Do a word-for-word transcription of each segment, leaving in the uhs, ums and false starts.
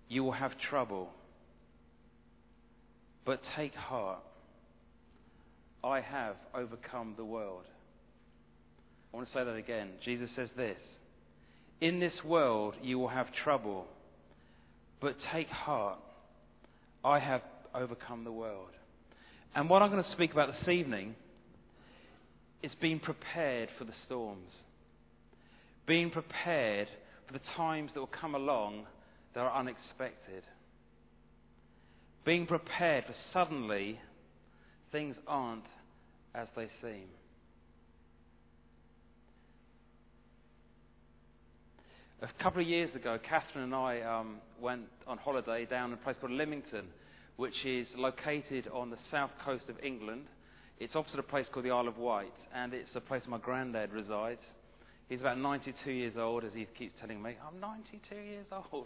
you will have trouble. But take heart. I have overcome the world. I want to say that again. Jesus says this. In this world you will have trouble. But take heart. I have overcome the world. And what I'm going to speak about this evening is being prepared for the storms. Being prepared for the times that will come along that are unexpected. Being prepared for suddenly things aren't as they seem. A couple of years ago, Catherine and I um, went on holiday down in a place called Lymington, which is located on the south coast of England. It's opposite a place called the Isle of Wight, and it's a place where my granddad resides. He's about ninety-two years old, as he keeps telling me. I'm ninety-two years old.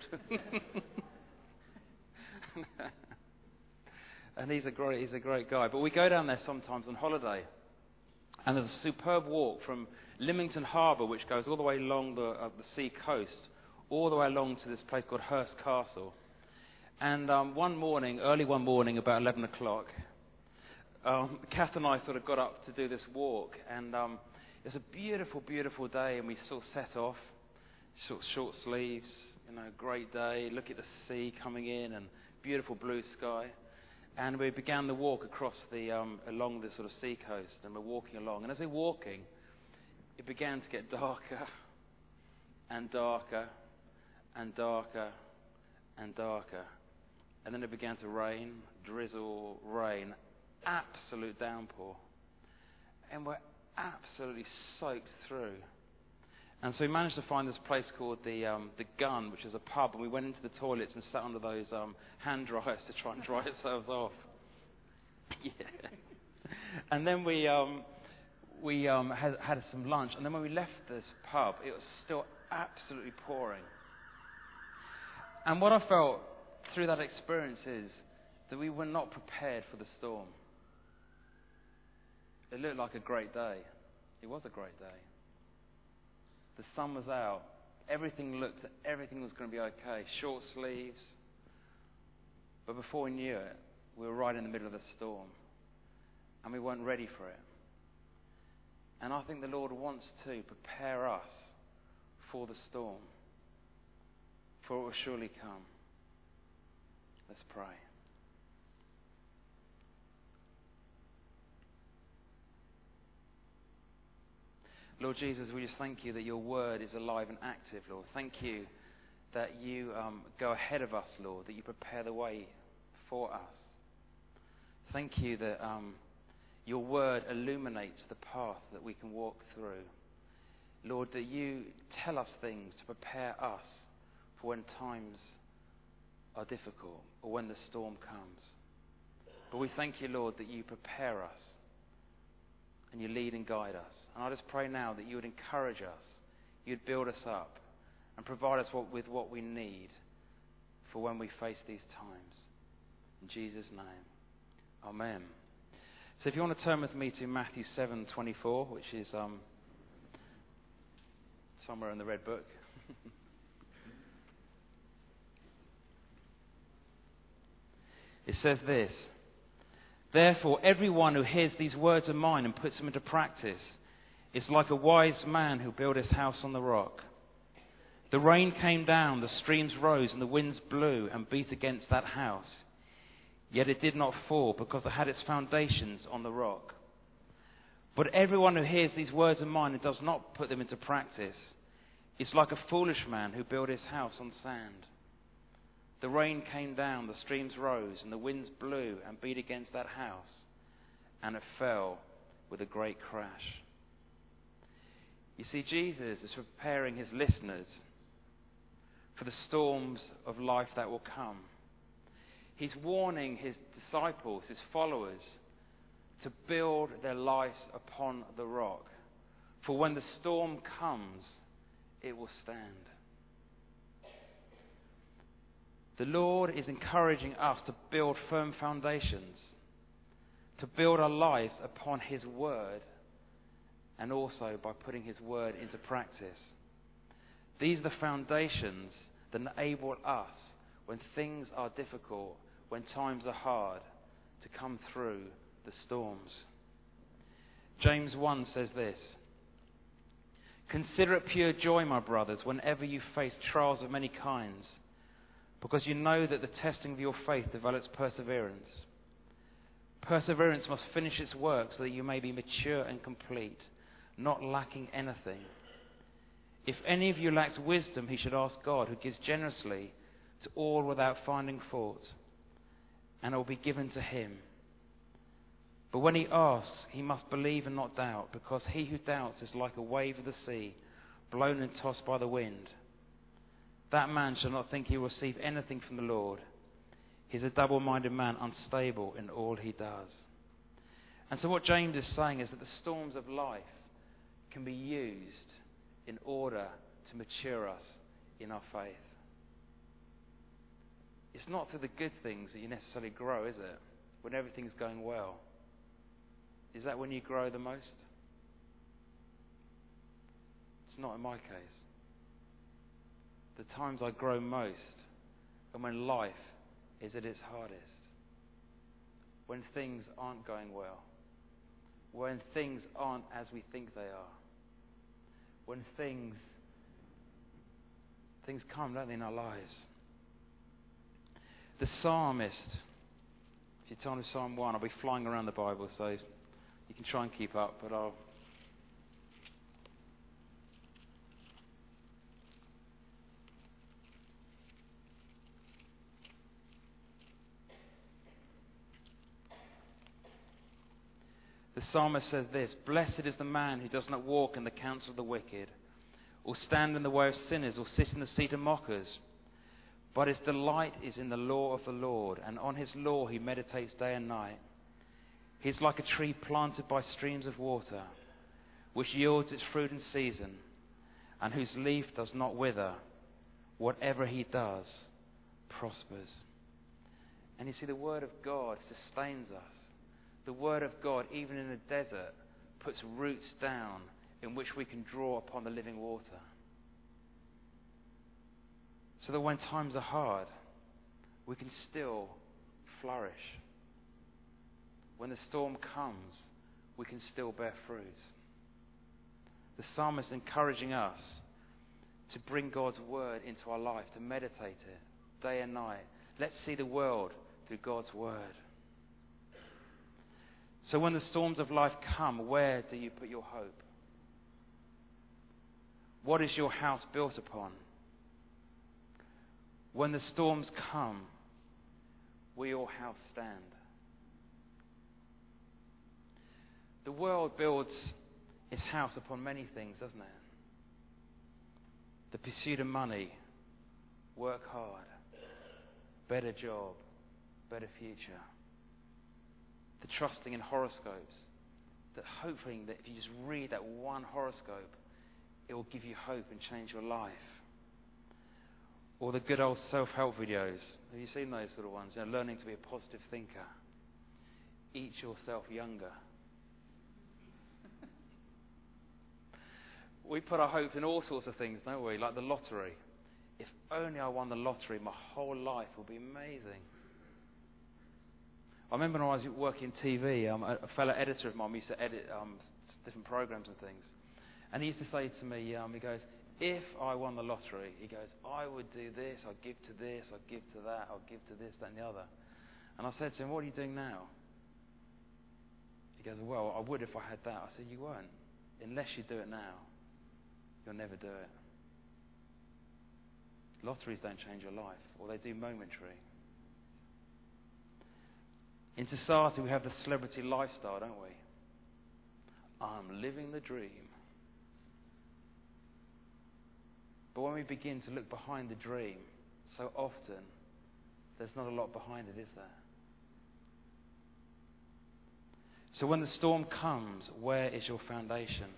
And he's a great, he's a great guy. But we go down there sometimes on holiday, and there's a superb walk from Lymington Harbour, which goes all the way along the, uh, the sea coast, all the way along to this place called Hurst Castle. And um, one morning, early one morning, about eleven o'clock, um, Kath and I sort of got up to do this walk, and um, it was a beautiful, beautiful day, and we sort of set off, sort of short sleeves, you know, great day, look at the sea coming in, and beautiful blue sky. And we began the walk across the, um, along the sort of sea coast, and we're walking along. And as we're walking, it began to get darker, and darker, and darker, and darker. And then it began to rain, drizzle, rain, absolute downpour. And we're absolutely soaked through. And so we managed to find this place called the um, the Gun, which is a pub, and we went into the toilets and sat under those um, hand dryers to try and dry ourselves off. Yeah. And then we um, we um, had, had some lunch, and then when we left this pub, it was still absolutely pouring. And what I felt through that experience is that we were not prepared for the storm. It looked like a great day. It was a great day. The sun was out. Everything looked, everything was going to be okay. Short sleeves. But before we knew it, we were right in the middle of the storm. And we weren't ready for it. And I think the Lord wants to prepare us for the storm. For it will surely come. Let's pray. Lord Jesus, we just thank you that your word is alive and active, Lord. Thank you that you um, go ahead of us, Lord, that you prepare the way for us. Thank you that um, your word illuminates the path that we can walk through. Lord, that you tell us things to prepare us for when times are difficult or when the storm comes. But we thank you, Lord, that you prepare us and you lead and guide us. And I just pray now that you would encourage us, you'd build us up and provide us what, with what we need for when we face these times. In Jesus' name, amen. So if you want to turn with me to Matthew seven twenty-four, which is um, somewhere in the red book. It says this: Therefore, everyone who hears these words of mine and puts them into practice is like a wise man who built his house on the rock. The rain came down, the streams rose, and the winds blew and beat against that house. Yet it did not fall, because it had its foundations on the rock. But everyone who hears these words of mine and does not put them into practice is like a foolish man who built his house on sand. The rain came down, the streams rose, and the winds blew and beat against that house, and it fell with a great crash. You see, Jesus is preparing his listeners for the storms of life that will come. He's warning his disciples, his followers, to build their lives upon the rock. For when the storm comes, it will stand. The Lord is encouraging us to build firm foundations, to build our lives upon his word, and also by putting his word into practice. These are the foundations that enable us, when things are difficult, when times are hard, to come through the storms. James one says this: "Consider it pure joy, my brothers, whenever you face trials of many kinds, because you know that the testing of your faith develops perseverance. Perseverance must finish its work so that you may be mature and complete, not lacking anything. If any of you lacks wisdom, he should ask God, who gives generously to all without finding fault, and it will be given to him. But when he asks, he must believe and not doubt, because he who doubts is like a wave of the sea, blown and tossed by the wind. That man shall not think he will receive anything from the Lord. He is a double-minded man, unstable in all he does." And so what James is saying is that the storms of life can be used in order to mature us in our faith. It's not through the good things that you necessarily grow, is it? When everything's going well. Is that when you grow the most? It's not in my case. The times I grow most are when life is at its hardest. When things aren't going well. When things aren't as we think they are. When things things come, don't they, in our lives. The psalmist, if you turn to Psalm one, I'll be flying around the Bible, so you can try and keep up, but I'll... The psalmist says this: "Blessed is the man who does not walk in the counsel of the wicked, or stand in the way of sinners, or sit in the seat of mockers. But his delight is in the law of the Lord, and on his law he meditates day and night. He is like a tree planted by streams of water, which yields its fruit in season, and whose leaf does not wither. Whatever he does prospers." And you see, the word of God sustains us. The word of God, even in the desert, puts roots down in which we can draw upon the living water. So that when times are hard, we can still flourish. When the storm comes, we can still bear fruit. The psalmist encouraging us to bring God's word into our life, to meditate it day and night. Let's see the world through God's word. So when the storms of life come, where do you put your hope? What is your house built upon? When the storms come, will your house stand? The world builds its house upon many things, doesn't it? The pursuit of money, work hard, better job, better future. The trusting in horoscopes, that hoping that if you just read that one horoscope, it will give you hope and change your life. Or the good old self-help videos. Have you seen those sort of ones? You know, learning to be a positive thinker. Eat yourself younger. We put our hope in all sorts of things, don't we? Like the lottery. If only I won the lottery, my whole life would be amazing. I remember when I was working T V, um, a fellow editor of mine used to edit um, different programs and things. And he used to say to me, um, he goes, if I won the lottery, he goes, I would do this, I'd give to this, I'd give to that, I'd give to this, that and the other. And I said to him, what are you doing now? He goes, well, I would if I had that. I said, you won't. Unless you do it now, you'll never do it. Lotteries don't change your life, or they do momentary. In society, we have the celebrity lifestyle, don't we? I'm living the dream. But when we begin to look behind the dream, so often, there's not a lot behind it, is there? So when the storm comes, where is your foundation?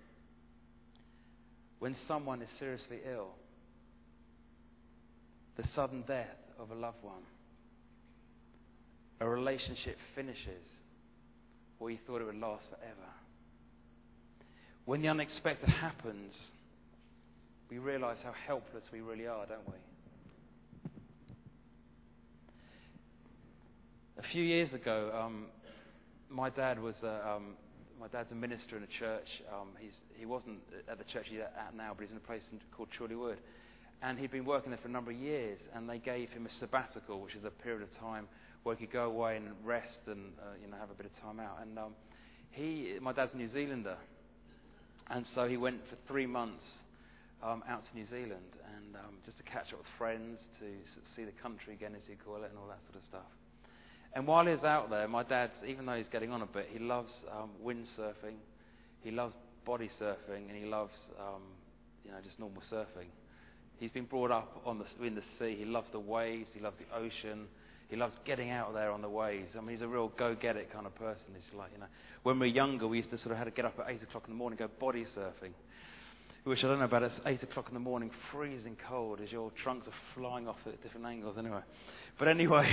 When someone is seriously ill, the sudden death of a loved one, a relationship finishes where you thought it would last forever. When the unexpected happens, we realise how helpless we really are, don't we? few years ago, um, my dad was a, um, my dad's a minister in a church. Um, he's he wasn't at the church he's at now, but he's in a place in, called Chorley Wood, and he'd been working there for a number of years. And they gave him a sabbatical, which is a period of time where he could go away and rest and uh, you know have a bit of time out. And um, he, my dad's a New Zealander, and so he went for three months um, out to New Zealand and um, just to catch up with friends, to see the country again, as you call it, and all that sort of stuff. And while he was out there, my dad, even though he's getting on a bit, he loves um, windsurfing, he loves body surfing, and he loves, um, you know, just normal surfing. He's been brought up on the, in the sea. He loves the waves. He loves the ocean. He loves getting out there on the waves. I mean, he's a real go-get-it kind of person. He's like, you know, when we were younger, we used to sort of have to get up at eight o'clock in the morning and go body surfing, which I don't know about. It's eight o'clock in the morning, freezing cold, as your trunks are flying off at different angles. Anyway, but anyway.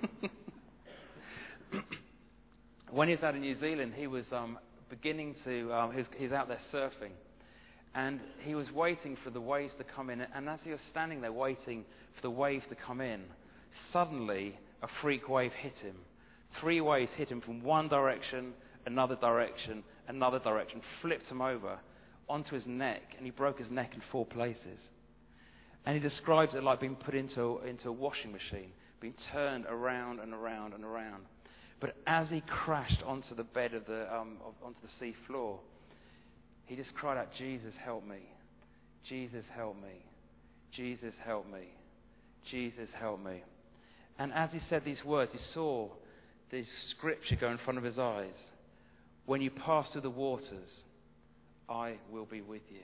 When he was out in New Zealand, he was um, beginning to, um, he, was, he was out there surfing, and he was waiting for the waves to come in, and as he was standing there waiting for the waves to come in, suddenly a freak wave hit him. Three waves hit him from one direction, another direction, another direction, flipped him over onto his neck, and he broke his neck in four places. And he describes it like being put into, into a washing machine, being turned around and around and around. But as he crashed onto the bed of the um, of, onto the sea floor, he just cried out, "Jesus, help me! Jesus, help me! Jesus, help me! Jesus, help me!" And as he said these words, he saw the scripture go in front of his eyes: "When you pass through the waters, I will be with you."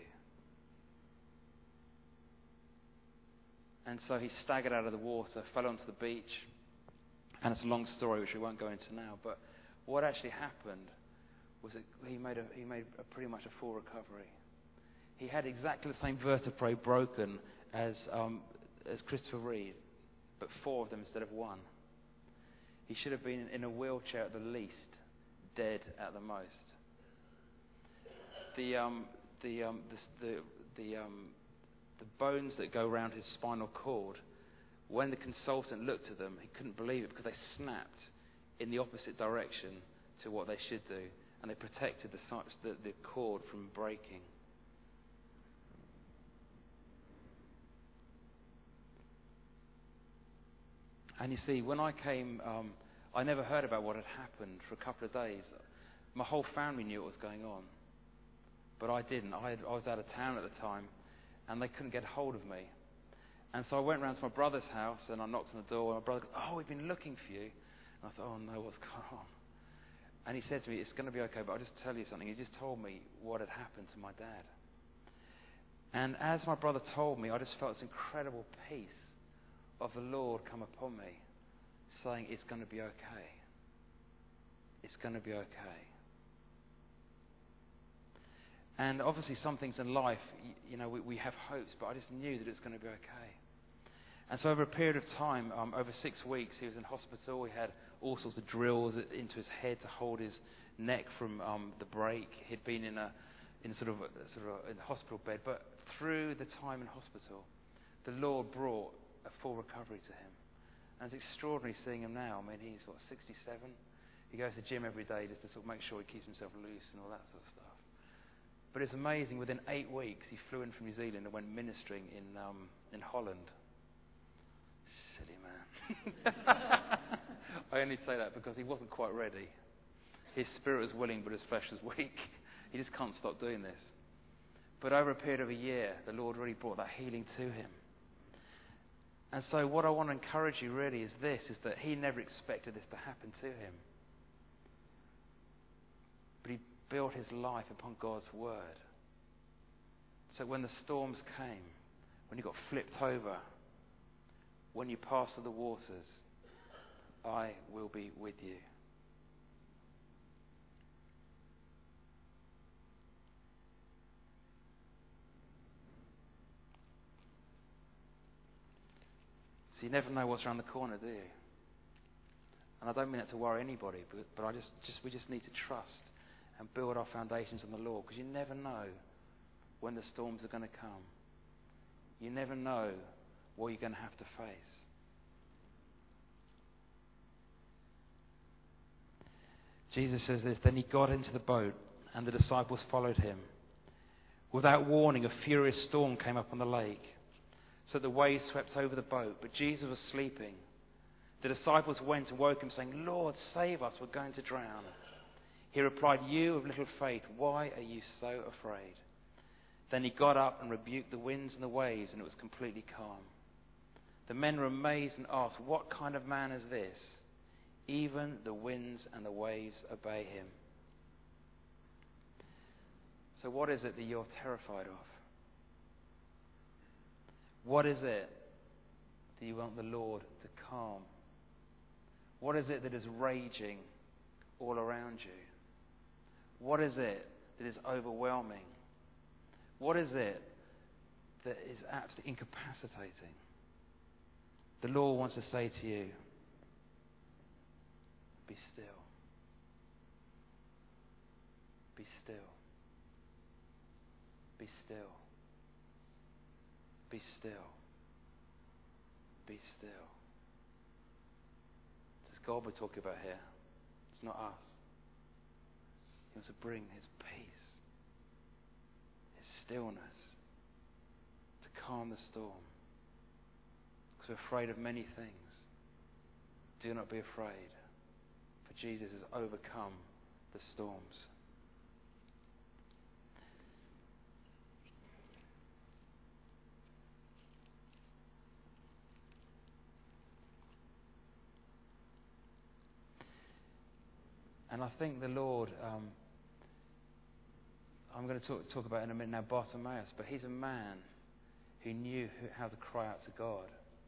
And so he staggered out of the water, fell onto the beach. And it's a long story, which we won't go into now. But what actually happened was that he made a, he made a pretty much a full recovery. He had exactly the same vertebrae broken as um, as Christopher Reeve, but four of them instead of one. He should have been in a wheelchair at the least, dead at the most. The um, the, um, the the the um, the bones that go around his spinal cord, when the consultant looked at them, he couldn't believe it because they snapped in the opposite direction to what they should do, and they protected the, the, the cord from breaking. And you see, when I came, um, I never heard about what had happened for a couple of days. My whole family knew what was going on, but I didn't. I, had, I was out of town at the time, and they couldn't get hold of me. And so I went round to my brother's house and I knocked on the door. And my brother goes, "Oh, we've been looking for you." And I thought, "Oh no, what's going on?" And he said to me, "It's going to be okay, but I'll just tell you something." He just told me what had happened to my dad. And as my brother told me, I just felt this incredible peace of the Lord come upon me, saying, "It's going to be okay. It's going to be okay." And obviously some things in life, you know, we, we have hopes, but I just knew that it's going to be okay. And so over a period of time, um, over six weeks, he was in hospital. He had all sorts of drills into his head to hold his neck from um, the break. He'd been in a in sort of a, sort of a, in a hospital bed, but through the time in hospital, the Lord brought a full recovery to him. And it's extraordinary seeing him now. I mean, he's what, sixty-seven. He goes to the gym every day just to sort of make sure he keeps himself loose and all that sort of stuff. But it's amazing. Within eight weeks, he flew in from New Zealand and went ministering in um, in Holland. Silly man. I only say that because he wasn't quite ready. His spirit was willing, but his flesh was weak. He just can't stop doing this. But over a period of a year, the Lord really brought that healing to him. And so what I want to encourage you really is this, is that he never expected this to happen to him. But he built his life upon God's word. So when the storms came, when he got flipped over, when you pass through the waters, I will be with you. So you never know what's around the corner, do you? And I don't mean that to worry anybody, but, but I just, just we just need to trust and build our foundations on the Lord, because you never know when the storms are going to come. You never know what you're going to have to face. Jesus says this, then he got into the boat and the disciples followed him. Without warning, a furious storm came up on the lake, so the waves swept over the boat, but Jesus was sleeping. The disciples went and woke him, saying, Lord, save us, we're going to drown. He replied, you of little faith, why are you so afraid? Then he got up and rebuked the winds and the waves, and it was completely calm. The men were amazed and asked, what kind of man is this? Even the winds and the waves obey him. So what is it that you're terrified of? What is it that you want the Lord to calm? What is it that is raging all around you? What is it that is overwhelming? What is it that is absolutely incapacitating? The Lord wants to say to you, be still. Be still. Be still. Be still. Be still. This is God we're talking about here. It's not us. He wants to bring his peace, his stillness, to calm the storm. Because we're afraid of many things. Do not be afraid, for Jesus has overcome the storms. And I think the Lord, um, I'm going to talk, talk about in a minute now Bartimaeus, but he's a man who knew who, how to cry out to God.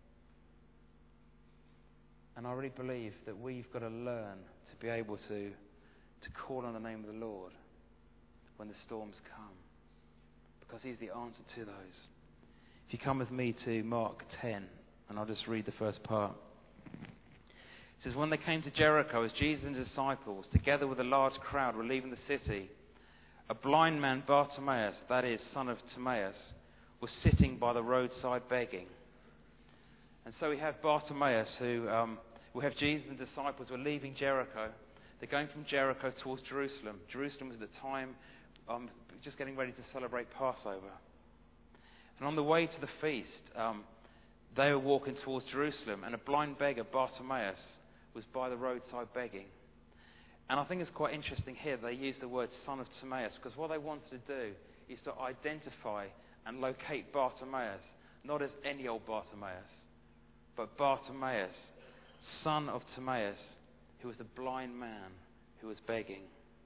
And I really believe that we've got to learn to be able to, to call on the name of the Lord when the storms come, because he's the answer to those. If you come with me to Mark ten, and I'll just read the first part. It says, when they came to Jericho, as Jesus and his disciples, together with a large crowd, were leaving the city, a blind man, Bartimaeus, that is, son of Timaeus, was sitting by the roadside begging. And so we have Bartimaeus, who um, we have Jesus and the disciples who are leaving Jericho. They're going from Jericho towards Jerusalem. Jerusalem was at the time um, just getting ready to celebrate Passover. And on the way to the feast, um, they were walking towards Jerusalem, and a blind beggar, Bartimaeus, was by the roadside begging. And I think it's quite interesting here they use the word son of Timaeus, because what they wanted to do is to identify and locate Bartimaeus, not as any old Bartimaeus, but Bartimaeus, son of Timaeus, who was the blind man who was begging.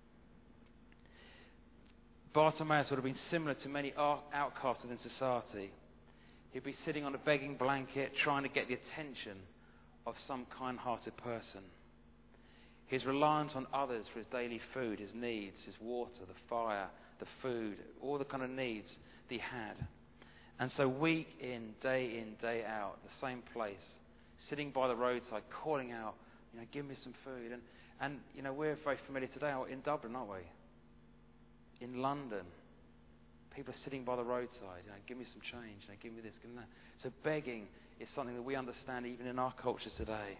Bartimaeus would have been similar to many outcasts within society. He'd be sitting on a begging blanket, trying to get the attention of some kind-hearted person. His reliance on others for his daily food, his needs, his water, the fire, the food, all the kind of needs that he had. And so week in, day in, day out, the same place, sitting by the roadside, calling out, you know, give me some food. And, and you know, we're very familiar today in Dublin, aren't we? In London, people are sitting by the roadside, you know, give me some change, you know, give me this, give me that. So begging is something that we understand even in our culture today.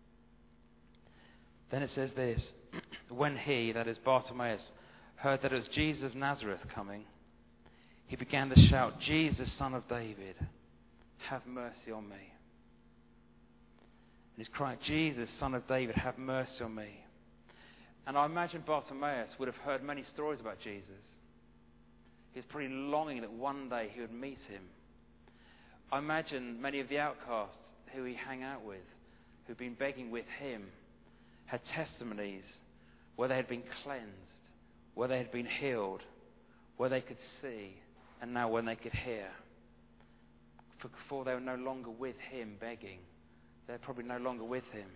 Then it says this, when he, that is Bartimaeus, heard that it was Jesus of Nazareth coming, he began to shout, Jesus, son of David, have mercy on me. And he's crying, Jesus, son of David, have mercy on me. And I imagine Bartimaeus would have heard many stories about Jesus. He was pretty longing that one day he would meet him. I imagine many of the outcasts who he hung out with, who'd been begging with him, had testimonies where they had been cleansed, where they had been healed, where they could see, and now when they could hear. For before they were no longer with him begging, they're probably no longer with him.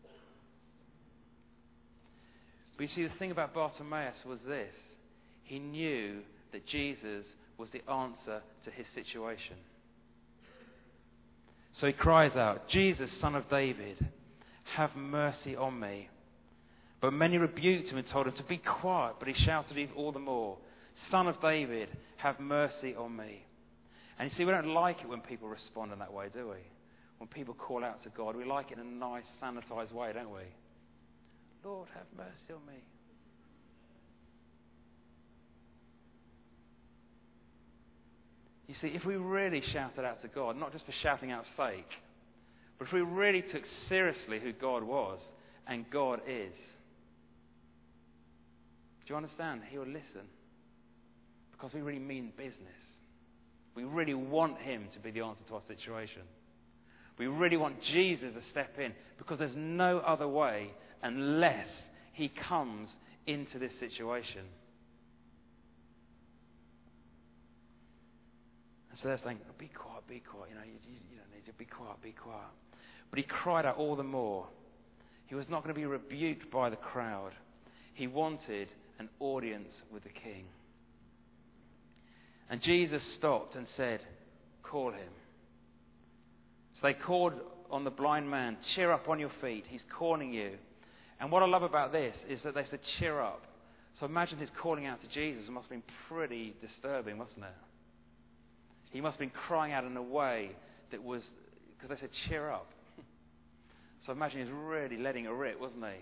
But you see, the thing about Bartimaeus was this. He knew that Jesus was the answer to his situation. So he cries out, Jesus, son of David, have mercy on me. But many rebuked him and told him to be quiet, but he shouted even all the more, Son of David, have mercy on me. And you see, we don't like it when people respond in that way, do we? When people call out to God, we like it in a nice, sanitized way, don't we? Lord, have mercy on me. You see, if we really shouted out to God, not just for shouting out's sake, but if we really took seriously who God was and God is, do you understand? He will listen. Because we really mean business. We really want him to be the answer to our situation. We really want Jesus to step in, because there's no other way unless he comes into this situation. And so they're saying, be quiet, be quiet. You know, you, you, you don't need to be quiet, be quiet. But he cried out all the more. He was not going to be rebuked by the crowd. He wanted an audience with the king. And Jesus stopped and said, call him. So they called on the blind man, cheer up on your feet. He's calling you. And what I love about this is that they said, cheer up. So imagine his calling out to Jesus. It must have been pretty disturbing, mustn't it? He must have been crying out in a way that was, because they said, cheer up. So imagine he's really letting it rip, wasn't he?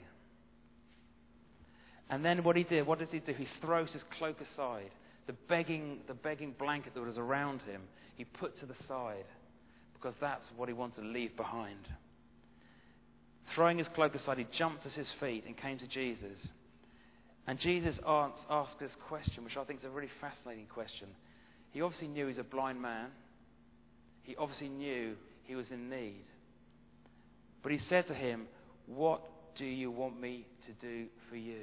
And then what he did, what does he do? He throws his cloak aside. The begging, the begging blanket that was around him, he put to the side, because that's what he wanted to leave behind. Throwing his cloak aside, he jumped to his feet and came to Jesus. And Jesus asked this question, which I think is a really fascinating question. He obviously knew he's a blind man. He obviously knew he was in need. But he said to him, what do you want me to do for you?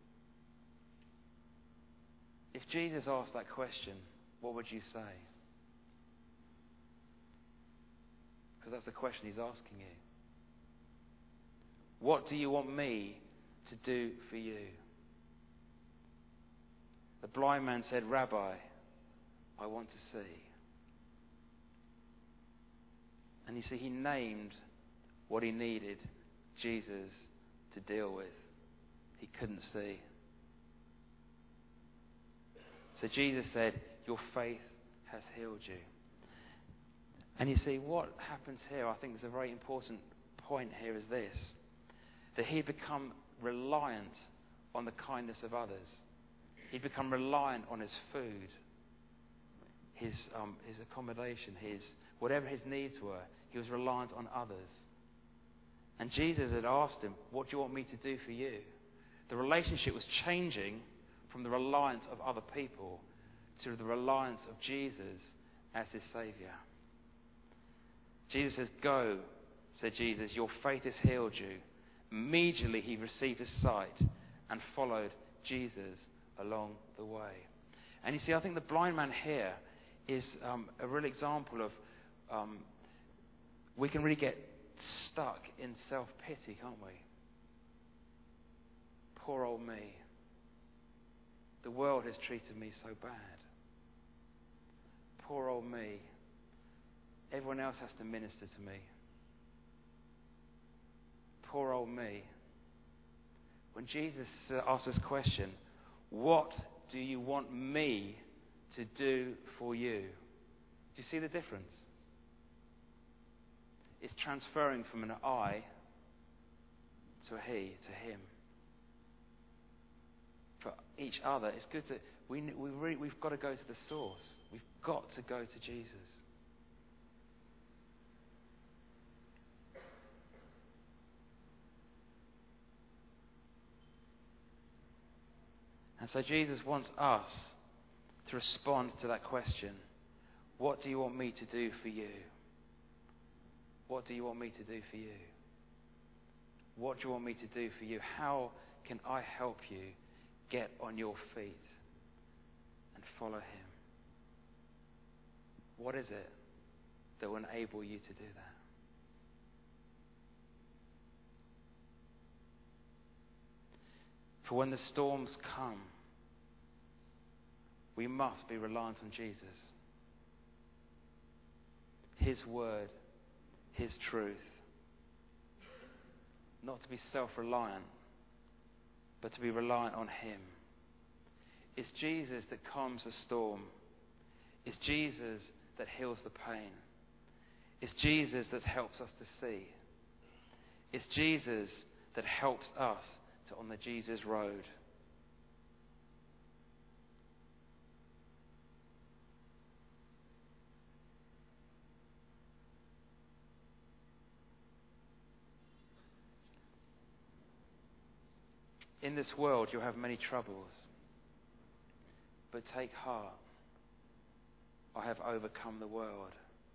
If Jesus asked that question, what would you say? Because that's the question he's asking you. What do you want me to do for you? The blind man said, Rabbi, I want to see. And you see, he named what he needed Jesus to deal with. He couldn't see. So Jesus said, your faith has healed you. And you see, what happens here, I think is a very important point here, is this. That he'd become reliant on the kindness of others. He'd become reliant on his food, his, um, his accommodation, his whatever his needs were. He was reliant on others. And Jesus had asked him, what do you want me to do for you? The relationship was changing from the reliance of other people to the reliance of Jesus as his Saviour. Jesus says, go, said Jesus, your faith has healed you. Immediately he received his sight and followed Jesus along the way. And you see, I think the blind man here is um, a real example of um, we can really get stuck in self-pity, can't we? Poor old me. The world has treated me so bad. Poor old me. Everyone else has to minister to me. Poor old me. When Jesus asks this question, what do you want me to do for you? Do you see the difference? It's transferring from an I to a he, to him. For each other, it's good that we, we really, we've got to go to the source. We've got to go to Jesus. And so Jesus wants us to respond to that question. What do you want me to do for you? What do you want me to do for you? What do you want me to do for you? How can I help you get on your feet and follow him? What is it that will enable you to do that? For when the storms come, we must be reliant on Jesus. His word, his truth. Not to be self-reliant, but to be reliant on him. It's Jesus that calms the storm. It's Jesus that heals the pain. It's Jesus that helps us to see. It's Jesus that helps us to on the Jesus road. In this world you'll have many troubles, but take heart. I have overcome the world.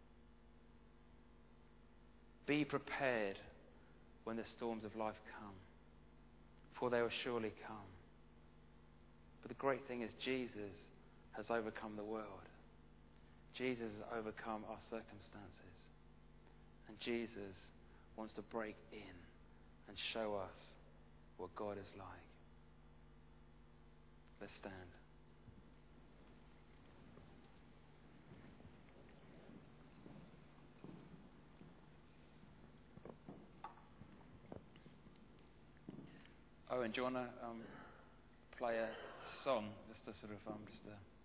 Be prepared when the storms of life come, for they will surely come. But the great thing is Jesus has overcome the world. Jesus has overcome our circumstances. And Jesus wants to break in and show us what God is like. Let's stand. Oh, and do you want to um, play a song just to sort of um, just to